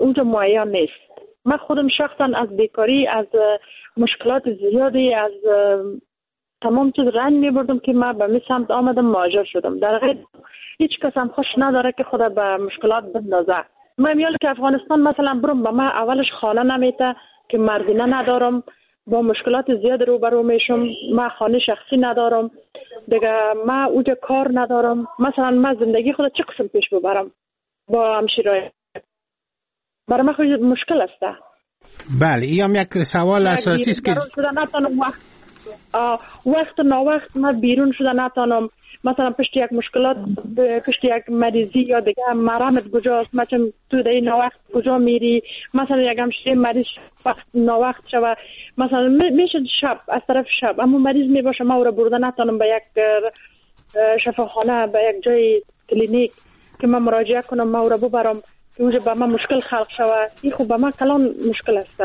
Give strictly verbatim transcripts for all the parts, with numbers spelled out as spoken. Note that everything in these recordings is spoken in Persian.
اونجا معین نیست. من خودم شخصا از بیکاری، از مشکلات زیادی، از تمام چیز رنج میبردم که من به می سمت آمدم مهاجر شدم. در غیر هیچ کس هم خوش نداره که خدا به مشکلات بندازه. من میال که افغانستان مثلا برم، به من اولش خانه نمیته که مردینه ندارم، با مشکلات زیاد روبرو میشم. من خانه شخصی ندارم دیگه، من اونجا کار ندارم. مثلا من زندگی خود چه قسم پیش ببرم با همشیرای؟ برای من خود مشکل است. بله، این هم یک سوال اساسی است که نتانم وقت وقت ناوقت من بیرون شده نتانم، مثلا پشت یک مشکلات، پشت یک مریضی یا دیگه مرمت کجاست، مثلا تو در این ناوقت کجا میری، مثلا یک همشیره مریض وقت ناوقت شوه، مثلا میشه شب از طرف شب اما مریض میباشه، ما او را برده نتانم به یک شفاخانه، به یک جای کلینیک که من مراجعه کنم، ما او را ببرم که اونجا به من مشکل خلق شوه. این خوب به من کلان مشکل است.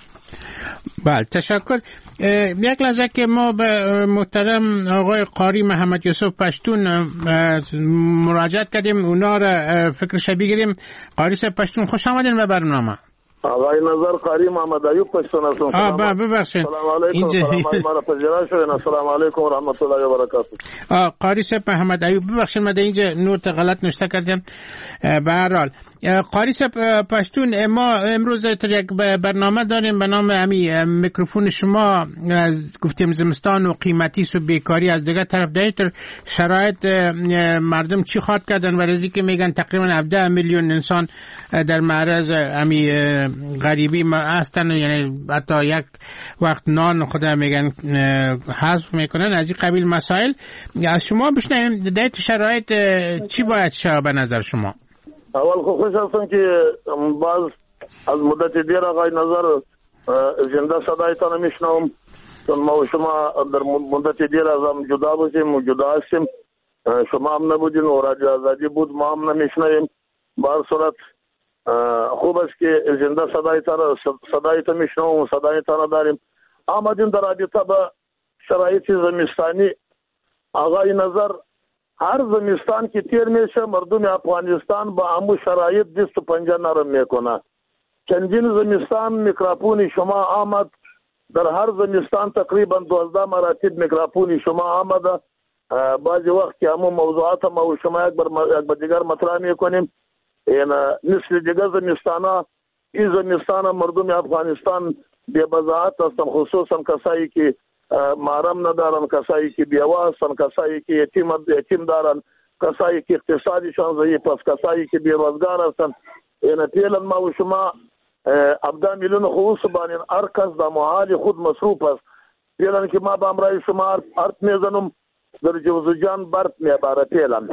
بله، تشکر. یک لحظه که ما به محترم آقای قاری محمد یوسف پشتون مراجعت کردیم، اونا را فکرش بگیریم. قاری صاحب پشتون خوش آمدین به برنامه. آقای نظر قاری محمد ایوب پشتون هستم. آه با ببخشید. سلام علیکم. سلام علیکم. السلام علیکم و رحمت الله و برکاته. آه قاری صاحب محمد ایوب ببخشید، من اینجا نوت غلط نوشته کردم. به هر حال قاری صاحب پشتون، ما امروز در یک برنامه داریم به نام امی میکروفون شما. گفتیم زمستان و قیمتی و بیکاری، از دیگه طرف دیتر شرایط مردم چی خواد کردن و رزی که میگن تقریبا هفده میلیون انسان در معرض امی غریبی هستن، یعنی حتی یک وقت نان خدا میگن حذف میکنن. از این قبیل مسائل از شما بشنویم. دیت شرایط چی باید شه به نظر شما؟ اول خو خوش هستم که باز از مدت دیر آقای نظر زنده صدایتان میشنوم، چون ما و شما در مدت دیر از هم جدا بودیم و جدا هستیم. شما هم نبودین و رادیو آزادی بود، ما هم نمیشنویم. به هر صورت خوب است که زنده صدایتان صدایتان میشنوم و صدایتان داریم. آمدیم در رابطه به شرایط زمستانی. آقای نظر، هر زمستان که تیر میشه مردم افغانستان با همو شرایط دست و پنجه نرم میکنه. چندین زمستان میکروفون شما آمد، در هر زمستان تقریبا دوازده مراتب میکروفون شما آمده. بعضی وقت که همو موضوعات ما و شما یک بر دیگر مطرح میکنیم. این مثل دیگر زمستان، این زمستان مردم افغانستان بی بضاعت هستن، خصوصا کسایی که محرم ندارن، کسایی که بیوه هستن، کسایی که یتیم یتیم دارن، کسایی که اقتصادیشان ضعیف است، کسایی که بیروزگار هستن. این پیلن ما و شما هفده میلیون خصوص بانین، هر کس در محال خود مصروف است. پیلن که ما به امرای شما ارت میزنم در جوزجان برد میباره. پیلن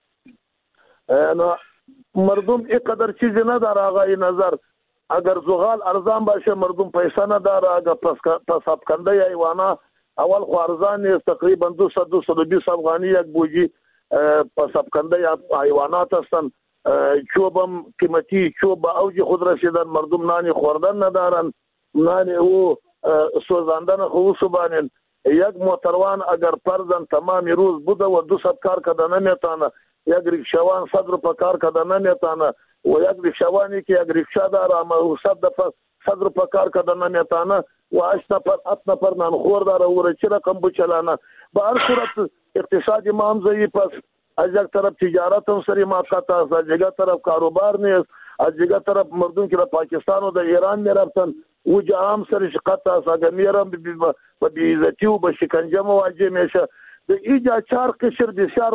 مردم اینقدر چیزی نداره آقای نظر. اگر زغال ارزان باشه مردم پیسه نداره. اگر پساب کنده ایوانا اول خو ارزان نیست، تقریبا دویست دویست و بیست افغانی یک بوجی پساب کنده ایوانات هستن. چوبم قیمتی، چوب به اوج خود رسیدن، مردم نانی خوردن ندارن، نانی او سوزاندن خصوص بانین. یک موتروان اگر پرزن تمامی روز بوده و دو ست کار کده نمیتانه، یک ریکشوان صد روپه کار کده نمیتانه و یک ریکشوانی که یک ریکشا داره اما او صد دفعه صد روپه کار کده نمیتانه و هشت نفر هفت نفر نانخور داره او را چی رقم بچلانه. به هر صورت اقتصادی ما هم ضعیف است. از یک طرف تجارت هم سری موقت است، از یک طرف کاروبار نیست، از یک طرف مردم که در پاکستان و در ایران میرفتن او جا هم سری شقت است. اگر میرم به بیعزتی و به شکنجه مواجه میشه. اینجا چهار قشر بسیار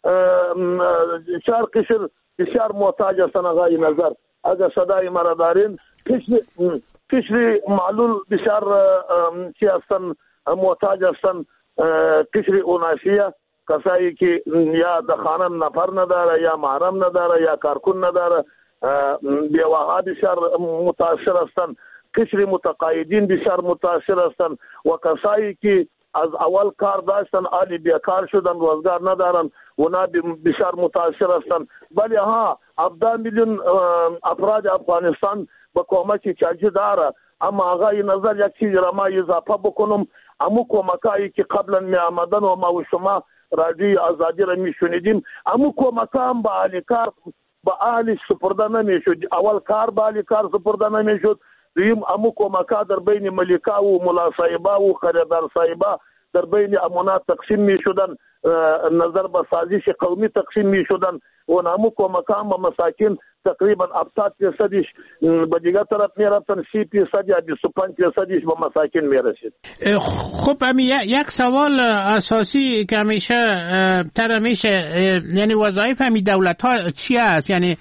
چهار قشر بسیار محتاج هستن آقای نظر. اگر صدای مرا دارین، قشر معلول بسیار چی هستن محتاج هستن. قشر اوناسیه، کسایی که یا در خانه نفر نداره، یا محرم نداره، یا کارکن نداره، بیواها بسیار متاثر هستن. قشر متقاعدین بسیار متاثر هستن و کسایی که از اول کار داشتن آلی بیکار شدن، روزگار ندارن و نا بسیار متاثر هستن. ولی ها هفده میلیون افراد افغانستان با کمک چاجی داره. اما آقای نظر یک چیز را ما اضافه بکنم، امو کمکایی که قبلا می آمدن و ما و شما رادیو آزادی را می شنیدیم، امو کمکا هم با اهل کار به اهلش سپرده نمیشد. اول کار به اهل کار سپرده نمیشد، دویم امو کمکا در بین ملکا و ملا صاحبا و خریدار صاحبا در بین امونات تقسیم می شدن، نظر به سازش قومی تقسیم می شدن و نامو کمکان به مساکین تقریبا هفتاد درصدش به دیگه طرف می رفتن، سی درصد یا بیست و پنج درصدش به مساکین می رسید. خب امی یک سوال اساسی که همیشه تر همیشه یعنی وظایف همی دولت ها چی است؟ یعنی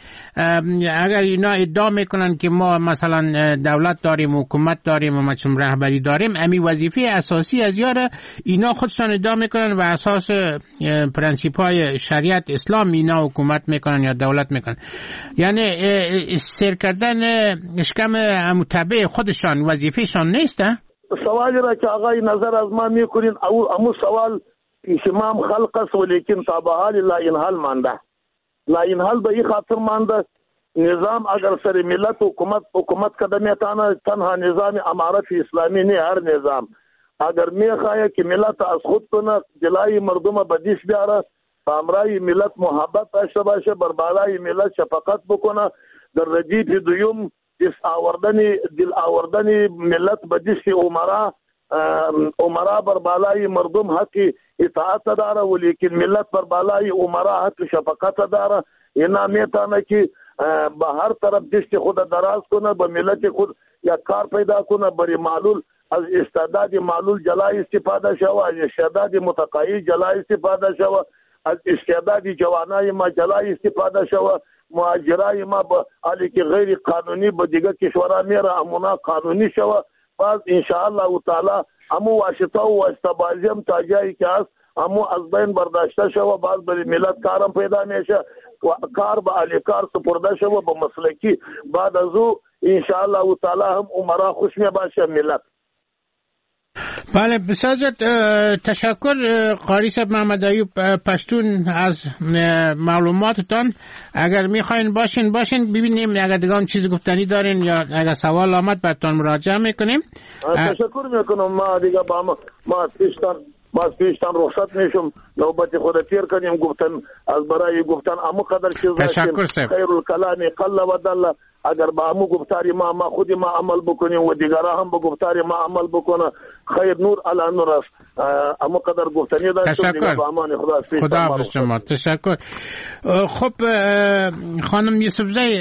اگر اینا ادعا میکنن که ما مثلا دولت داریم، حکومت داریم و مثلا رهبری داریم، امی وظیفه اساسی از یاره اینا خودشان ادعا میکنن و اساس پرنسیپ های شریعت اسلام اینا حکومت میکنن یا دولت میکنن، یعنی سر کردن اشکم متبع خودشان وظیفهشان نیست؟ سوالی را که آقای نظر از ما میکنین امو سوال اسمام خلق است ولیکن تابع حال لا انحال مانده. لا انحال به این خاطر مانده نظام اگر سر ملت حکومت حکومت کدمی تانا تنها نظام امارت اسلامی نه، هر نظام اگر میخواه که ملت از خود کنه جلای مردم بدیش بیاره، امرای ملت محبت داشته باشه، بر بالای ملت شفقت بکنه، در ردیف دویم دل آوردنی دل آوردنی ملت بدیش عمرا عمرا بر بالای مردم حق اطاعت داره ولیکن ملت بر بالای عمرا حق شفقت داره. اینا میتونه که به هر طرف دشت خود دراز کنه، به ملت خود یک کار پیدا کنه، بری معلول از استعداد معلول جلای استفاده شوه، از استعداد متقاعد جلای استفاده شوه، از استعداد جوانای ما جلای استفاده شوه، مهاجرای ما به حالی که غیر قانونی به دیگه کشورها میره امونا قانونی شوه. باز انشاءالله تعالی امو واسطه و واسطه بازی هم تا جایی که هست امو از بین برداشته شوه، باز بری ملت کارم پیدا میشه و کار به اهل کار سپرده شوه به مسلکی. بعد از او انشاءالله تعالی هم عمرا خوش می باشه ملت. بله بسیار تشکر قاری صاحب محمد ایوب پشتون از معلوماتتان. اگر میخواین باشین باشین ببینیم اگر دیگه چیزی گفتنی دارین یا اگر سوال آمد براتون مراجعه میکنیم. تشکر میکنم. ما دیگه با ما ما پیشتن باز پیشتن رخصت میشم، نوبت خود تیر کنیم گفتن از برای گفتن امو قدر چیز تشکر صاحب. خیر الکلام قل و دل. اگر با امو گفتاری ما ما خودی ما عمل بکنیم و دیگرها هم با گفتاری ما عمل بکنه خیر نور علی نور است. امو قدر گفتنی داشتم دیگه با امان خدا. خدا حافظ شما. تشکر. خب خانم یوسفزی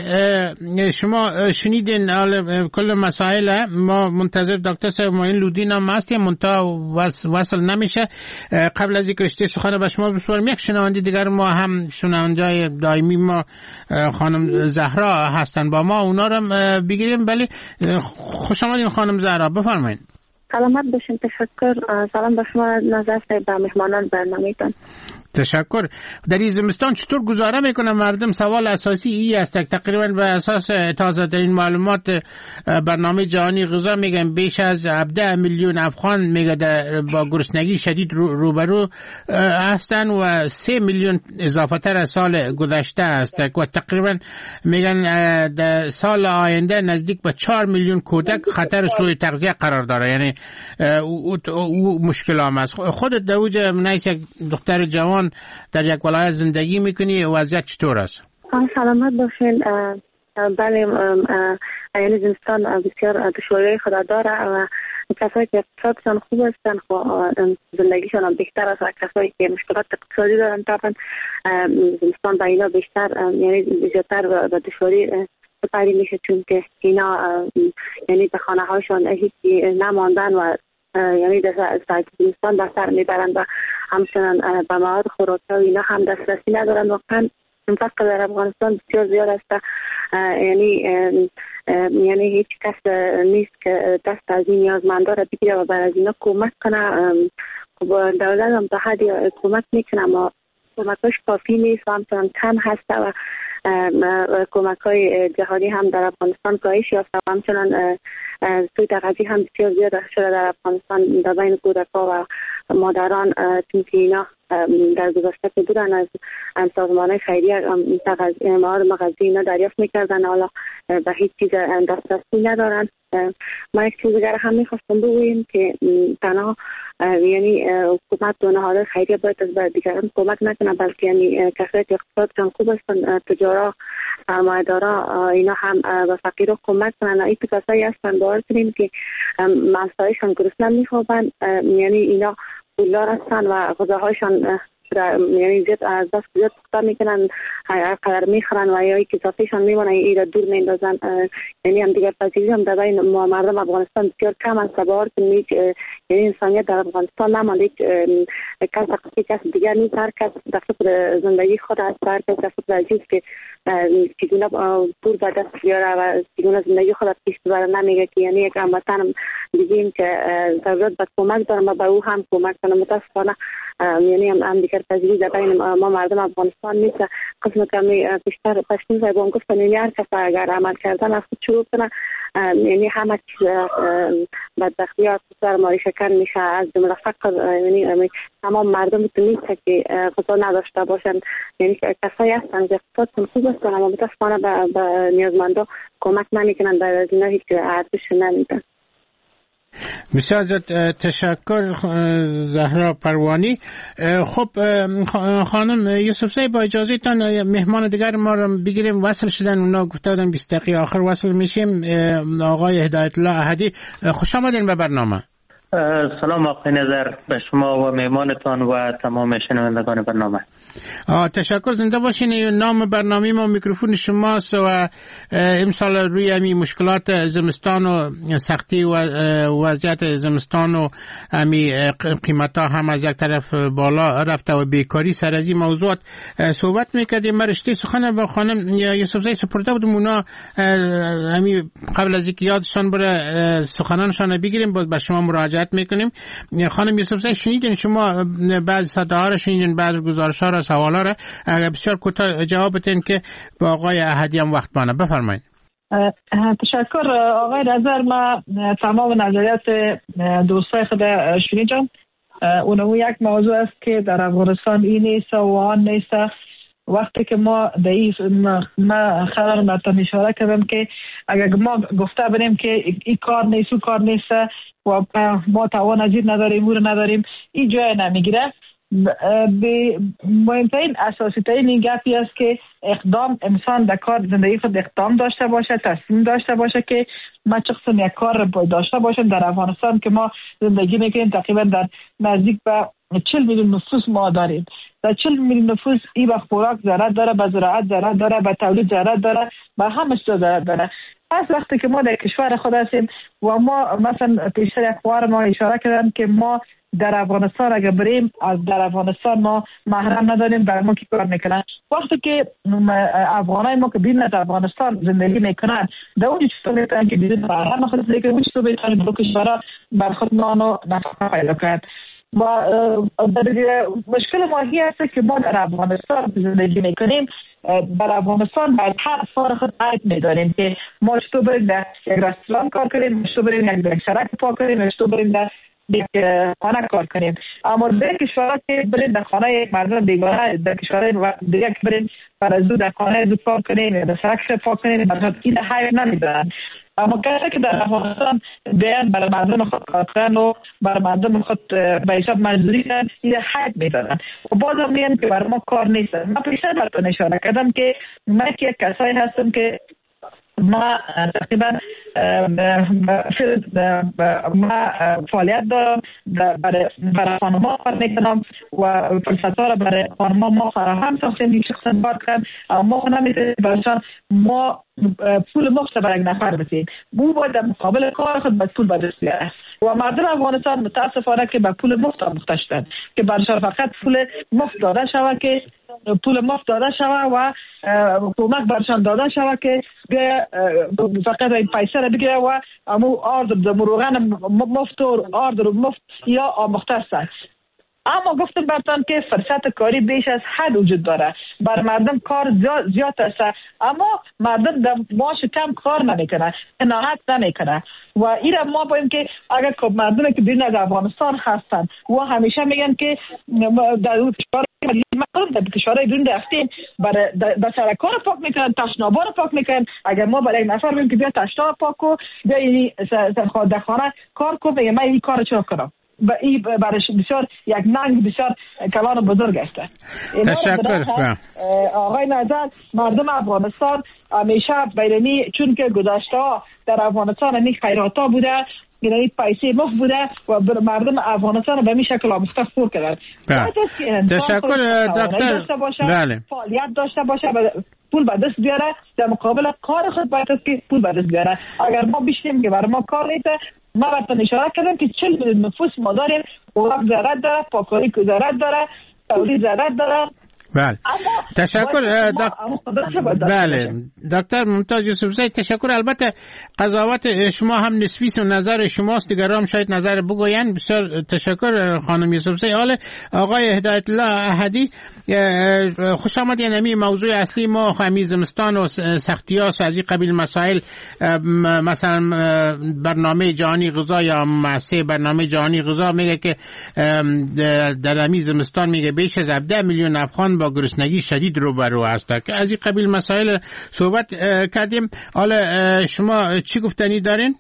شما شنیدین کل مسائل، ما منتظر دکتر صاحب معین لودین هم هستیم منتها وصل نمیشه. قبل از اینکه رشته سخن به شما بسپارم یک شنونده دیگر ما هم شنونده دائمی ما خانم زهرا هستن با ما، اونا رو بگیریم. ولی خوش آمدین خانم زهرا، بفرمایید. سلامت باشین. تشکر. سلام به شما نظر به مهمانان برنامه‌تان. تشکر. در این زمستان چطور گزاره میکنن مردم؟ سوال اساسی ای است. تقریبا به اساس تازه ترین معلومات برنامه جهانی غذا میگن بیش از هفده میلیون افغان میگه با گرسنگی شدید روبرو هستن و سه میلیون اضافه تر از سال گذشته است و تقریبا میگن در سال آینده نزدیک به چهار میلیون کودک خطر سوء تغذیه قرار داره. یعنی او, او مشکل هم است. خودت دوج منیس یک دختر جوان در یک ولایت زندگی میکنی، وضعیت چطور است؟ سلامت باشین. بله یعنی زمستان بسیار دشواری خود داره و کسایی که اقتصادشان خوب هستن زندگیشان هم بهتر است و کسایی که مشکلات اقتصادی دارن طبعا زمستان با اینا بیشتر یعنی زیادتر به دشواری سپری میشه، چون که اینا یعنی به خانه هاشون هیچی نماندن و یعنی در زمستان به سر میبرند و همچنان به مواد خوراکی و اینا هم دسترسی ندارن. واقعا فقر در افغانستان بسیار زیاد است. یعنی یعنی هیچ کس نیست که دست از این نیازمندا را بگیره و بر از اینا کمک کنه. دولت هم تا حدی کمک میکنه اما کمکاش کافی نیست و همچنان کم هست و کمک های جهانی هم در افغانستان کاهش یافته و همچنان سوء تغذیه هم بسیار زیاد شده در افغانستان در بین کودک‌ها و مادران چون که اینا در گذشته که بودن از سازمان خیریه مواد مغذی اینا دریافت میکردن، حالا به هیچ چیز دسترسی ندارن. ما یک چیز دیگر هم میخواستم بگوییم که تنها یعنی حکومت و نهادهای خیریه باید از دیگران کمک نکنه، بلکه یعنی کسایی که اقتصادشان خوب هستن، تجارا، سرمایه‌دارا، اینا هم به فقیرها کمک کنن. این کسایی هستن باور کنیم که مسائلشان گرسنه میخوابن، یعنی اینا پولدار هستن و غذاهایشان یعنی زیاد از دست زیاد پخته میکنن، هر قدر میخورن و یا ای که اضافهشان میمونه ای را دور میندازن. یعنی هم دیگر پذیری هم در بین مردم افغانستان بسیار کم است. باور کنید یعنی انسانیت در افغانستان نمانده، کس کس دیگر نیست، هر کس در فکر زندگی خود است، هر کس در فکر عزیز که چگونه پول به دست بیاره و چگونه زندگی خود پیش ببره. نمیگه که یعنی یک هموطن دیگیم که ضرورت به کمک دارم و به او هم کمک کنم. متاسفانه یعنی هم, هم دیگر پذیری در بین ما مردم افغانستان نیست. قسم کمی بیشتر پشتون زیبان گفتن یعنی هر کس اگر عمل کردن از خود شروع کنه یعنی همه چیز بدبختیات سر ماری شکن میشه، از جمله فقر. یعنی تمام مردم نیست که غذا نداشته باشن، یعنی کسایی هستن که اقتصادشون خوب هستن اما متاسفانه به نیازمندا کمک نمیکنن، برای از اینا هیچ ارزش نمیدن. بسیار زیاد تشکر زهرا پروانی. خب خانم یوسفزی با اجازه تان مهمان دیگر ما رو بگیریم، وصل شدن اونا گفته بودن بیست دقیقه آخر وصل میشیم. آقای هدایت الله احدی خوش آمدین به برنامه. سلام آقای نظر به شما و مهمانتان و تمام شنوندگان برنامه. آه تشکر، زنده باشین. نام برنامه ما میکروفون شماست و امسال روی امی مشکلات زمستان و سختی و وضعیت زمستان و امی قیمتا هم از یک طرف بالا رفته و بیکاری سر از این موضوعات صحبت میکردیم. ما رشته سخن با خانم یوسفزی سپرده بودم، اونا امی قبل از اینکه یادشان بره سخنانشان بگیریم باز به شما مراجعت میکنیم. خانم یوسفزی شنیدین شما بعض صداها را شنیدین، بعض گزارش‌ها را، سوالا را، اگر بسیار کوتاه جواب بدین که با آقای احدی هم وقت مانه. بفرمایید. تشکر آقای نظر. ما تمام نظریات دوستای خود شنیدم. اونمو یک موضوع است که در افغانستان این نیست و آن نیست. وقتی که ما در این ما خبر متن اشاره کردم که اگر ما گفته بریم که این کار نیست و کار نیست و ما توان از این نداریم و نداریم، این جای نمیگیره. به مهمترین اساسی ترین این گپی است که اقدام انسان در کار زندگی خود اقدام داشته باشه، تصمیم داشته باشه که ما چه قسم یک کار داشته باشیم. در افغانستان که ما زندگی میکنیم تقریبا در نزدیک به چهل میلیون نفوس ما داریم. در چهل میلیون نفوس این به خوراک ضرورت داره، به زراعت ضرورت داره، به تولید ضرورت داره، به همه چیز ضرورت داره. پس وقتی که ما در کشور خود هستیم و ما مثلا پیشتر اخبار ما اشاره کردن که ما در افغانستان اگر بریم از در افغانستان ما محرم نداریم، در ما کی کار میکنن. وقتی که افغانای ما که بیرون از افغانستان زندگی میکنن در اونجا چطور میتونن که بیرون محرم خود زندگی کنن، چطور میتونن برو کشورها بر خود نان و نفقه پیدا کنن. و مشکل ما هی است که ما در افغانستان زندگی میکنیم، در افغانستان باید هر سال خود عید میداریم که ما چطور بریم در یک رستوران کار کنیم، چطور بریم یک شرک پا کنیم، چطور بریم در یک خانه کار کنیم. اما در کشورها که بریم در خانه یک مردم بیگانه، در کشورهای دیگه که بریم برای زود در خانه زود کار کنیم، در شرک پا کنیم، برای این حیب نمیدارن. اما کسی که در افغانستان بیان برای مردم خود کار کنن و برای مردم خود به حساب مزدوری کنن، این حیب میدارن و باز هم میگن که برای ما کار نیستن. من پیشتر براتون اشاره کردم که من که یک کسایی هستم که ما تقریبا ما فعالیت دارم برای برای خانما کار میکنم و فرصت ها را برای خانما ما فراهم ساختیم یک شخصا کار کنم. ما خود نمیتونیم برایشان ما پول مفت برای یک نفر بسیم، بو باید در مقابل کار خود باید پول به دست بیاره و مردم افغانستان متاسفانه که به پول مفت آموخته شدن که برایشان فقط پول مفت داده شود که پول مفت داده شود و کمک برایشان داده شود که فقط این پیسه را بگیره و امو آردر در مروغن مفت و آردر مفت یا آموخته است. اما گفتم برتان که فرصت کاری بیش از حد وجود داره، بر مردم کار زیاد, زیاد است، اما مردم در معاش کم کار نمیکنه، قناعت نمیکنه. و ایرا ما باید که اگر مردم که بیرون از افغانستان هستن و همیشه میگن که در در کشورهای بیرون رفتیم برای در سرکار پاک میکنن، تشنابا رو پاک میکنن. اگر ما برای یک نفر بگیم که بیا تشناب پاک کو، بیا این در خانه کار کو، میگه من این کار چرا کنم؟ و این برای بسیار یک ننگ بسیار کلان بزرگ است. تشکر. آقای نظر، مردم افغانستان همیشه بیرونی چون که گذشته ها در افغانستان این خیرات ها بوده، یعنی پیسه مخ بوده و مردم افغانستان به این شکل آموزش خور کردن. تشکر دکتر. بله. فعالیت داشته باشه، پول به دست بیاره، در مقابل کار خود باید که پول به دست بیاره. اگر ما بیشتیم که برای ما کار نیست، ما براتون اشاره کردم که چهل میلیون نفوس ما داریم، اوقات ضرورت داره، پاکاری که ضرورت داره، تولید ضرورت داره. بله. تشکر دکتر. بله دکتر ممتاز یوسفزی، تشکر. البته قضاوت شما هم نسبی و نظر شماست، دیگران شاید نظر بگوین. بسیار تشکر خانم یوسفزی. حالا آقای هدایت الله احدی، خوش آمدین. نمی موضوع اصلی ما همین زمستان و سختیاس از این قبیل مسائل، مثلا برنامه جهانی غذا یا مؤسسه برنامه جهانی غذا میگه که در همین زمستان میگه بیش از هفده میلیون افغان با گرسنگی شدید روبرو هستند. که از این قبیل مسائل صحبت کردیم. حالا شما چی گفتنی دارین؟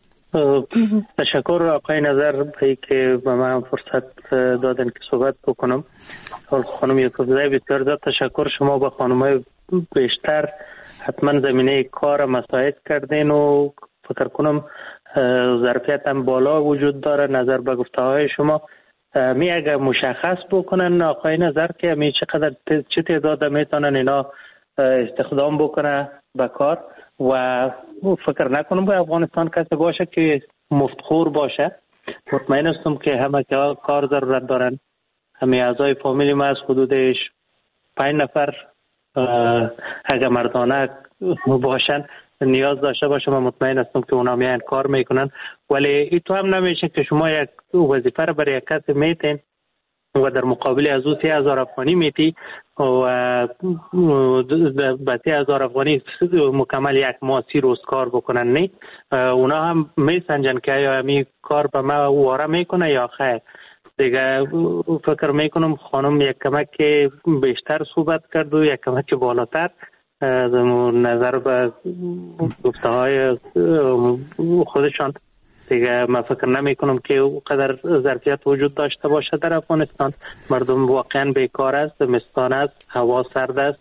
تشکر آقای نظر بایی که به من فرصت دادن که صحبت بکنم. خانم یوسفزی بسیار زیاد تشکر. شما با خانمای بیشتر حتما زمینه کار مساعد کردین و فکر کنم ظرفیت هم بالا وجود داره. نظر به گفته های شما می اگر مشخص بکنن آقای نظر که می چقدر چه تعداد میتونن اینا استخدام بکنه به کار، و فکر نکنم به افغانستان کسی باشه که مفتخور باشه. مطمئن هستم که همه که کار ضرورت دارن. همه اعضای فامیلی ما از حدودش پنج نفر اگر مردانه باشن نیاز داشته باشه، من مطمئن هستم که اونا میان کار میکنن. ولی این تو هم نمیشه که شما یک وظیفه رو برای یک کسی میتین و در مقابل از او سی هزار افغانی میتی و به سی هزار افغانی مکمل یک ماه سی روز کار بکنن. نه، اونا هم میسنجن که یا همی کار به ما واره میکنه یا خیر. دیگه فکر میکنم خانم یک کمک بیشتر صحبت کرد و یک کمک بالاتر نظر به گفته های خودشان. دیگه من فکر نمی کنم که اونقدر ظرفیت وجود داشته باشه در افغانستان. مردم واقعا بیکار است، زمستان است، هوا سرد است.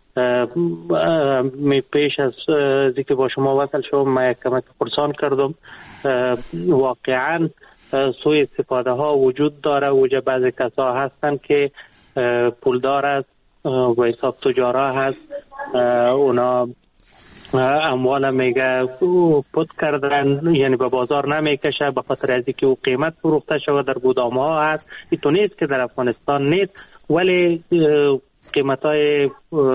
می پیش از اینکه با شما وصل شدم من یک کمک پرسان کردم. واقعا سوء استفاده ها وجود داره. وجه بعضی کسا هستن که پولدار است و حساب تجارا هست، اونا اموال میگه پد کردن، یعنی به بازار نمیکشه به خاطر از اینکه او قیمت فروخته شده در گودام ها هست. این تو نیست که در افغانستان نیست، ولی قیمت های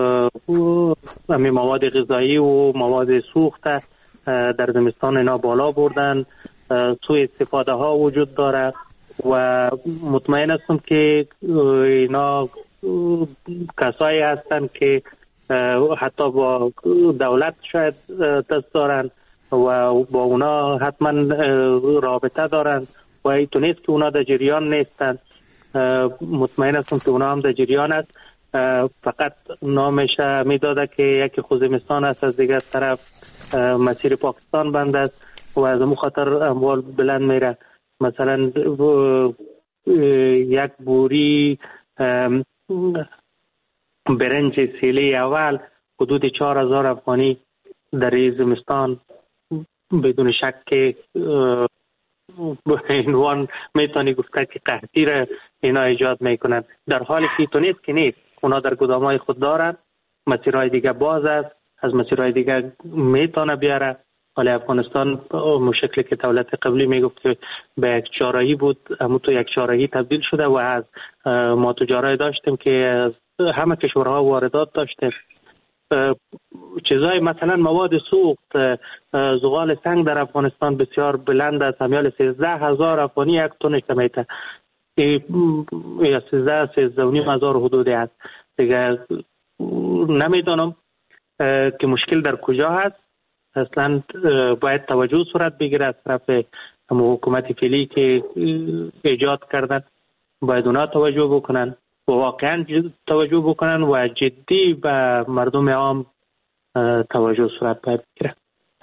مواد غذایی و مواد سوخته در زمستان اینا بالا بردن. سوء استفاده ها وجود داره و مطمئن هستم که اینا کسایی هستن که حتی با دولت شاید دست دارن و با اونا حتما رابطه دارن و ایتو نیست که اونا در جریان نیستن. مطمئن هستم که اونا هم در جریان است، فقط نامش میداده که یکی خوزمستان است، از دیگر طرف مسیر پاکستان بند است و از اون خاطر اموال بلند میره. مثلا یک بوری برنج سیله اول حدود چهار هزار افغانی در زمستان بدون شک که عنوان میتونی گفته که قحطی را اینا ایجاد میکنن، در حالی که تو نیست که نیست. اونا در گدامای خود دارن، مسیرهای دیگه باز است، از مسیرهای دیگه میتونه بیاره. ولی افغانستان مشکلی که دولت قبلی میگفت که به یک چهارراهی بود، اما تو یک چهارراهی تبدیل شده و از ما تجارای داشتیم که از همه کشورها واردات داشتیم. چیزای مثلا مواد سوخت، زغال سنگ در افغانستان بسیار بلند است، همیال سیزده هزار افغانی یک تونش میته. یا سیزده سیزده و نیم هزار حدودی هست دیگه. نمیدانم که مشکل در کجا هست. اصلا باید توجه صورت بگیره از طرف حکومت فعلی که ایجاد کردن، باید اونا توجه بکنن و واقعا توجه بکنن و جدی به مردم عام توجه صورت باید بگیره.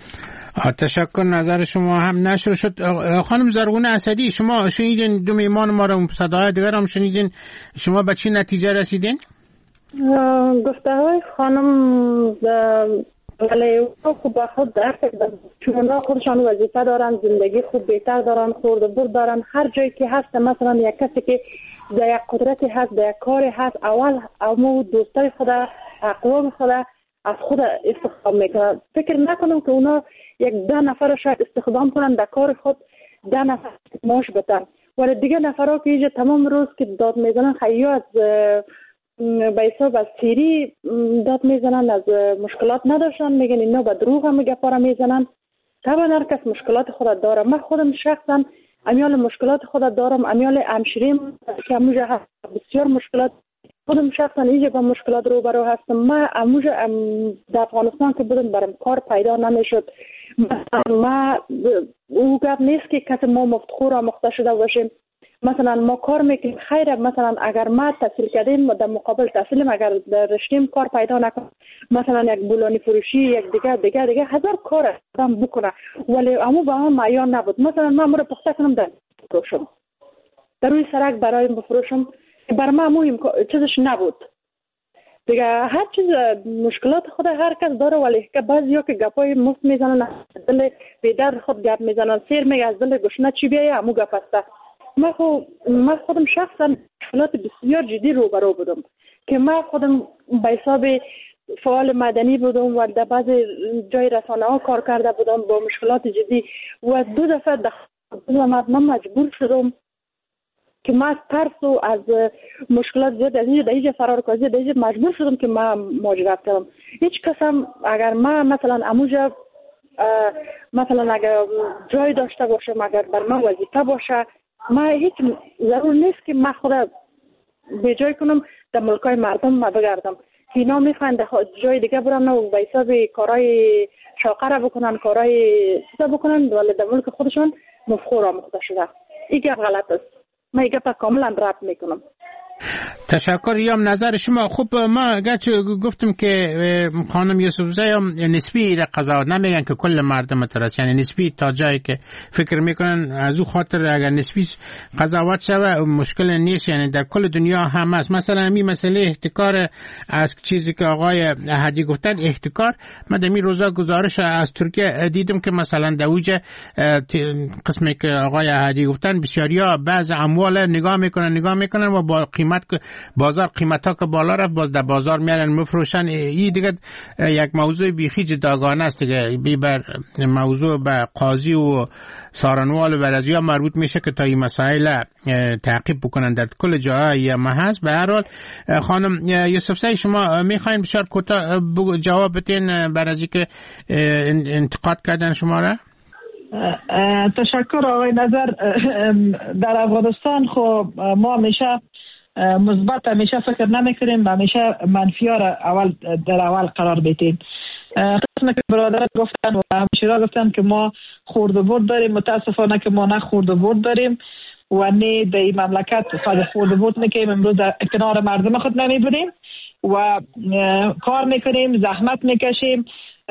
تشکر. نظر شما هم نشر شد. خانم زرغونه اسدی، شما شنیدین دو میهمان ما رو، صداهای دیگر هم شنیدین، شما به چی نتیجه رسیدین؟ گفته های خانم ولی خوب با خود درک چون خودشان وظیفه دارن، زندگی خوب بهتر دارن، خورد و برد دارن. هر جایی که هست مثلا یک کسی که در یک قدرتی هست، در یک کاری هست، اول امو دوستای خود، اقوام خود از خود استخدام میکنن. فکر نکنم که اونا یک ده نفر شاید استخدام کنن در کار خود، ده نفر معاش بدن، ولی دیگه نفرها که اینجا تمام روز که داد میزنن خیلی از به حساب از سیری داد میزنن، از مشکلات نداشتن، میگن اینا به دروغ هم گپا میزنن. طبعا هر کس مشکلات خود داره. من خودم شخصا امیال مشکلات خود دارم، امیال همشیریم که اموجه هست بسیار مشکلات. خودم شخصا اینجا با مشکلات روبرو هستم. من اموجه در افغانستان که بودم برام کار پیدا نمیشد. ما او گپ نیست که کسی ما مفتخور آموخته شده باشیم. مثلا ما کار میکنیم خیره، مثلا اگر ما تحصیل کردیم در مقابل تحصیلیم، اگر رشتیم کار پیدا نکنیم، مثلا یک بولانی فروشی، یک دیگه دیگه دیگه هزار کار آدم بکنه، ولی امو با هم معیار نبود. مثلا من امو رو پخته کنم در بفروشم، در روی سرک برای بفروشم، بر ما مهم چیزش نبود دیگه. هر چیز مشکلات خود هر کس داره، ولی که بعضیا که گپای مفت میزنن، دل بیدر خود گپ میزنن، سیر میگه از دل گشنه چی بیایه امو گپ است. من خود من خودم شخصا مشکلات بسیار جدی روبرو بودم که من خودم به حساب فعال مدنی بودم و در بعض جای رسانه ها کار کرده بودم با مشکلات جدی و دو دفعه دخترم من مجبور شدم که من از ترس و از مشکلات زیاد از اینجا در اینجا فرار کردم، در اینجا مجبور شدم که من مهاجرت کردم. هیچ کس هم اگر من مثلا اموجا مثلا اگر جای داشته باشم، اگر بر من وظیفه باشه، ما هیچ ضرور نیست که من خود به جای کنم در ملکای مردم ما بگردم. اینا میخوان در جای دیگه برن و به حساب کارهای شاقه را بکنن، کارهای چیزا بکنن، ولی در ملک خودشون مفخور آموخته شده. این گپ غلط است. من این گپ کاملا رد میکنم. تشکر. یام نظر شما. خب ما گرچه گفتم که خانم یوسفزی هم نسبی را قضاوت نمیگن که کل مردم ترس، یعنی نسبی تا جایی که فکر میکنن از او خاطر اگر نسبی قضاوت شوه مشکل نیست، یعنی در کل دنیا هم است. مثلا همین مسئله احتکار از چیزی که آقای احدی گفتن، احتکار، من در این روزا گزارش از ترکیه دیدم که مثلا در اوج قسمی که آقای احدی گفتن بسیاریا بعض اموال نگاه میکنن نگاه میکنن و با قیمت بازار قیمتا که بالا رفت باز در بازار میارن مفروشن. این دیگه یک موضوع بیخی جداگانه است دیگه، بی بر موضوع به قاضی و سارنوال و برازیا مربوط میشه که تا این مسائل تعقیب بکنن در کل جاهای ما هست. به هر حال خانم یوسفزی شما میخواین بسیار کوتاه جواب بدین برای که انتقاد کردن شما را؟ تشکر آقای نظر. در افغانستان خب ما همیشه مثبت همیشه فکر نمیکنیم، همیشه منفی ها را اول در اول قرار بدیم. قسم که برادر گفتن و همشیرا گفتن که ما خورد و برد داریم، متاسفانه که ما نه خورد و برد داریم و نه در این مملکت فقط خورد و برد میکنیم. امروز در کنار مردم خود نمیبینیم و کار میکنیم، زحمت میکشیم،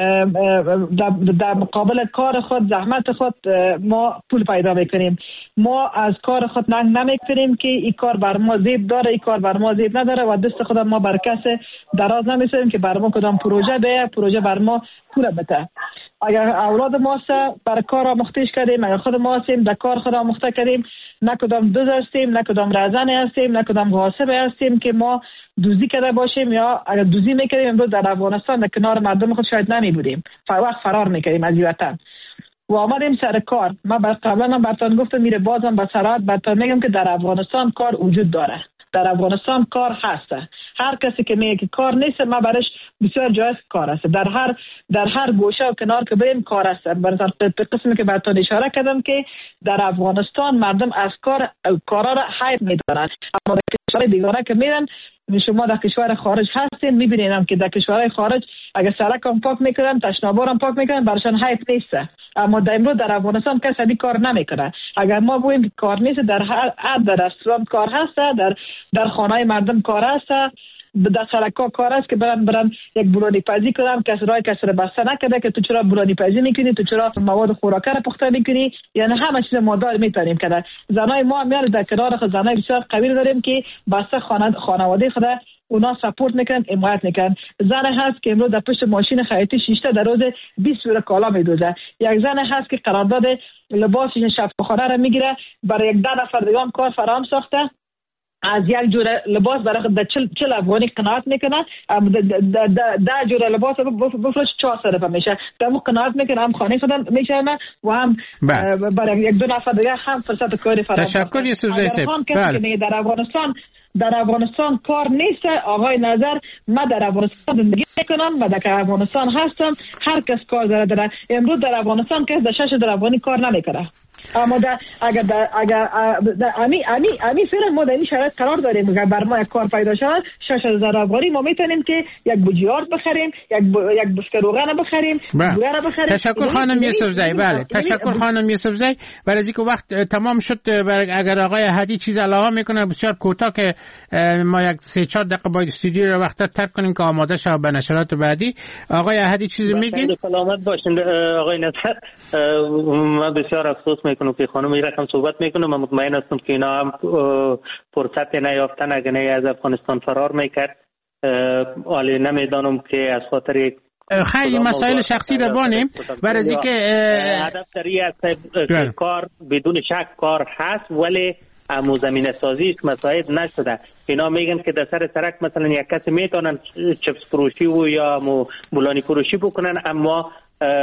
در مقابل کار خود زحمت خود ما پول پیدا میکنیم. ما از کار خود ننگ نمیکنیم که این کار بر ما زیب داره، این کار بر ما زیب نداره و دست خود ما بر کس دراز نمیسیم که بر ما کدام پروژه ده پروژه بر ما پول بده. اگر اولاد ما بر کار آموختهش کردیم، اگر خود ما هستیم در کار خود آموخته کردیم، نه کدام دزد هستیم، نه کدام رازن هستیم، نه کدام غاصب هستیم که ما دوزی کرده باشیم، یا اگر دوزی میکردیم امروز در افغانستان در کنار مردم خود شاید نمی بودیم، وقت فرار میکردیم از وطن و آمدیم سر کار. ما قبلا من براتون گفتم، میره بازم به سرعت براتون میگم که در افغانستان کار وجود داره، در افغانستان کار هست. هر کسی که میگه که کار نیست، ما برش بسیار جایز کار است. در هر در هر گوشه و کنار که بریم کار است. مثلا به قسمی که براتون اشاره کردم که در افغانستان مردم از کار کارا را حیف میدارن، اما در کشور دیگه که میرن، شما در کشور خارج هستین میبینید که در کشورهای خارج اگر سرک هم پاک میکنن، تشنابار هم پاک میکنن، براشون حیف نیست. اما در امروز در افغانستان کسی این کار نمیکنه. اگر ما بگوییم که کار نیست، در هر در رستوران کار هست، در در خانه مردم کار هست، در سرکا کار است که برن برن یک بولانی پزی کنن، کسی رای کسی را بسته نکرده که تو چرا بولانی پزی میکنی، تو چرا مواد خوراکه را پخته میکنی، یعنی همه چیز مادار میتونیم کنه. زنای ما میان در کنار خود زنای بسیار قوی داریم که بسته خانواده خود اونا سپورت میکنن، حمایت میکنن. زن هست که امروز در پشت ماشین خیاطی شیشته در روز بیست جور کالا میدوزه. یک زن هست که قرارداد لباس شفاخانه را میگیره، برای یک ده نفر دیگه کار فراهم ساخته، از یک جور لباس برای خود چل چل افغانی قناعت میکنه، ده جور لباس بفروش چهار صرفه میشه، در اون قناعت میکنه، هم خانه خودم میشه و هم برای یک دو نفر دیگه هم فرصت کاری فراهم. تشکر یوسف زی صاحب. بله. در افغانستان در افغانستان کار نیست. آقای نظر، من در افغانستان زندگی میکنم و در افغانستان هستم، هر کس کار داره داره. امروز در افغانستان کس در شش در افغانی کار نمیکنه، اما در اگر در اگر امی امی امی فعلا ما در این شرایط قرار داریم. اگر بر ما یک کار پیدا شود شش هزار افغانی ما میتونیم که یک بوجیارد بخریم، یک یک بشکه روغن بخریم، گوگه بخریم. تشکر خانم یوسف زی. بله تشکر خانم یوسف زی. برای اینکه وقت تمام شد، اگر آقای هدی چیز علاوه میکنه بسیار کوتاه که ما یک سه چهار دقیقه باید استودیو رو وقت ترک کنیم که آماده شه به نشرات بعدی. آقای هدی چیزی میگین؟ سلامت باشین آقای نصر. من بسیار افسوس میکنم که خانم این رقم صحبت میکنه. من مطمئن هستم که اینا هم فرصت نیافتن اگر نه از افغانستان فرار میکرد. حالی نمیدانم که از خاطر یک خیلی مسائل شخصی رو بانیم برای اینکه هدف سریع است. کار بدون شک کار هست، ولی امو زمینه سازی مساعد نشده. اینا میگن که در سر سرک مثلا یک کسی میتونن چپس فروشی و یا بولانی فروشی بکنن، اما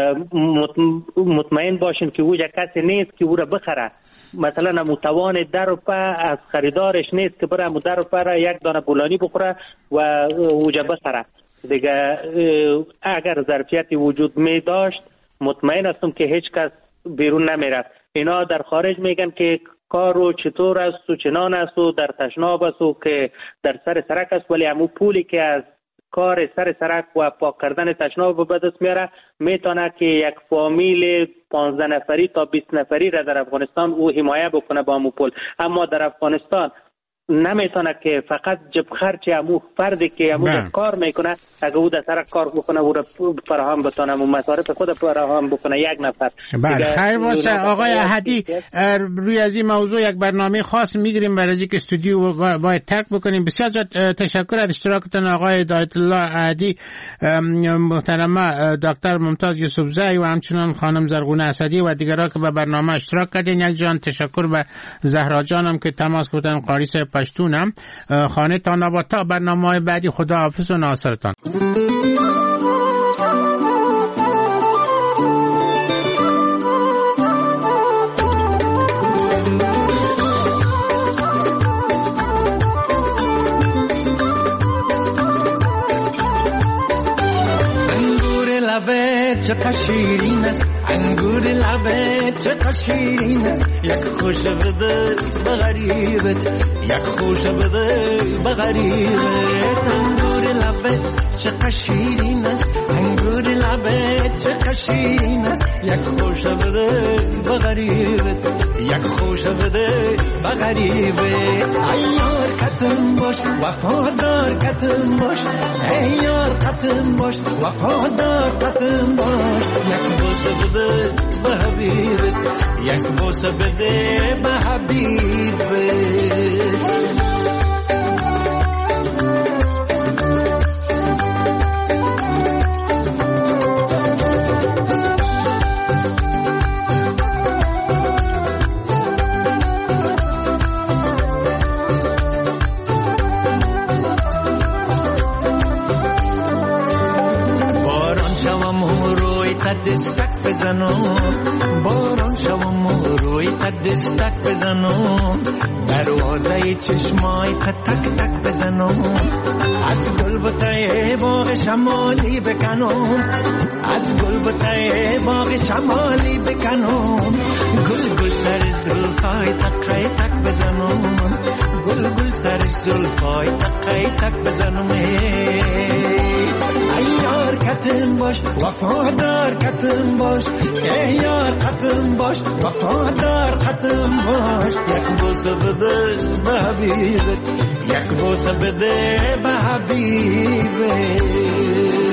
مطمئن باشین که او یک کسی نیست که او را بخره. مثلا متوان در روپه از خریدارش نیست که بره در روپه را یک دانه بولانی بخوره و اوجا بخره دیگه. اگر ظرفیتی وجود می داشت مطمئن هستم که هیچ کس بیرون نمیرفت. اینا در خارج میگن که کارو چطور است و چنان است و در تشناب است و که در سر سرک است، ولی همون پولی که از کار سر سرک و پاک کردن تشناب به دست میاره میتونه که یک فامیل پانزده نفری تا بیست نفری را در افغانستان او حمایت بکنه با همون پول. اما در افغانستان نمیتونه که فقط جب خرچ امو فردی که امو کار میکنه اگه او در سرک کار بکنه او را فراهم بتونه و مصارف خود فراهم بکنه یک نفر. بله خیر باشه آقای احدی. روی از این موضوع یک برنامه خاص میگیریم برای اینکه استودیو باید ترک بکنیم. بسیار تشکر از اشتراکتون آقای دایت الله احدی، محترمه دکتر ممتاز یوسف زی و همچنان خانم زرغونه اسدی و دیگران که به برنامه اشتراک کردین. یک جان تشکر به زهرا جانم که تماس گرفتن، قاریس پشتونم. خانه تا نبات تا برنامه بعدی. خدا حافظ و ناصرتان. چقدر شیرین است انگور لبه، چقدر شیرین است یک خوش بده به غریبت، یک خوش بده به غریبت. انگور لبه چقدر شیرین است انگور لبه، چقدر شیرین است یک خوش بده به غریبت، یک خوش بده به غریبت. ایار کتم باش وفادار کتم باش، ایار کتم باش وفادار کتم باش. یک بوسه بده به حبیبت، یک بوسه بده به حبیبت. دستک بزنم باران شوم و روی قد دستک بزنم در تازه چشمای تک تک بزنم از گل بوته باغ شمالی بکنم از گل بوته باغ شمالی بکنم گل گل سر زلفای تک تک بزنم گل گل سر زلفای تک تک بزنم ای یار کتم باش وفادار کتم باش ای یار کتم باش وفادار کتم باش یک بوسه بده به حبیبت یک بوسه بده به حبیبت